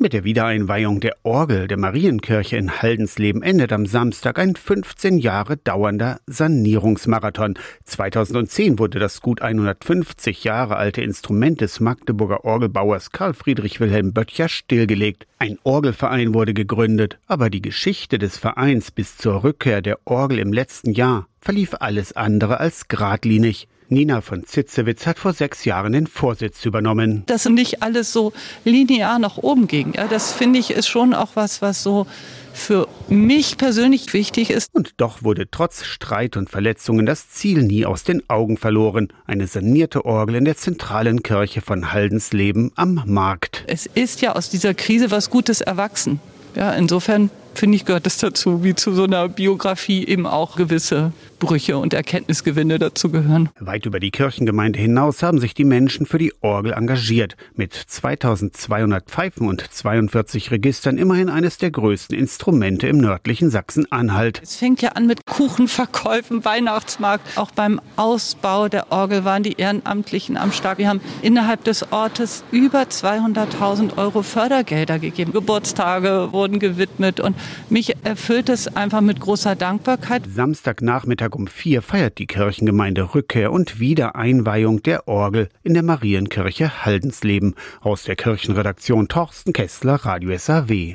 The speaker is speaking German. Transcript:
Mit der Wiedereinweihung der Orgel der Marienkirche in Haldensleben endet am Samstag ein 15 Jahre dauernder Sanierungsmarathon. 2010 wurde das gut 150 Jahre alte Instrument des Magdeburger Orgelbauers Karl Friedrich Wilhelm Böttcher stillgelegt. Ein Orgelverein wurde gegründet, aber die Geschichte des Vereins bis zur Rückkehr der Orgel im letzten Jahr verlief alles andere als geradlinig. Nina von Zitzewitz hat vor 6 Jahren den Vorsitz übernommen. Dass nicht alles so linear nach oben ging. Ja, das finde ich ist schon auch was so für mich persönlich wichtig ist. Und doch wurde trotz Streit und Verletzungen das Ziel nie aus den Augen verloren. Eine sanierte Orgel in der zentralen Kirche von Haldensleben am Markt. Es ist ja aus dieser Krise was Gutes erwachsen. Ja, insofern finde ich, gehört es dazu, wie zu so einer Biografie eben auch gewisse Brüche und Erkenntnisgewinne dazu gehören. Weit über die Kirchengemeinde hinaus haben sich die Menschen für die Orgel engagiert. Mit 2200 Pfeifen und 42 Registern immerhin eines der größten Instrumente im nördlichen Sachsen-Anhalt. Es fängt ja an mit Kuchenverkäufen, Weihnachtsmarkt. Auch beim Ausbau der Orgel waren die Ehrenamtlichen am Start. Wir haben innerhalb des Ortes über 200.000 € Fördergelder gegeben. Geburtstage wurden gewidmet und mich erfüllt es einfach mit großer Dankbarkeit. Samstagnachmittag um 4 feiert die Kirchengemeinde Rückkehr und Wiedereinweihung der Orgel in der Marienkirche Haldensleben. Aus der Kirchenredaktion Torsten Kessler, Radio SAW.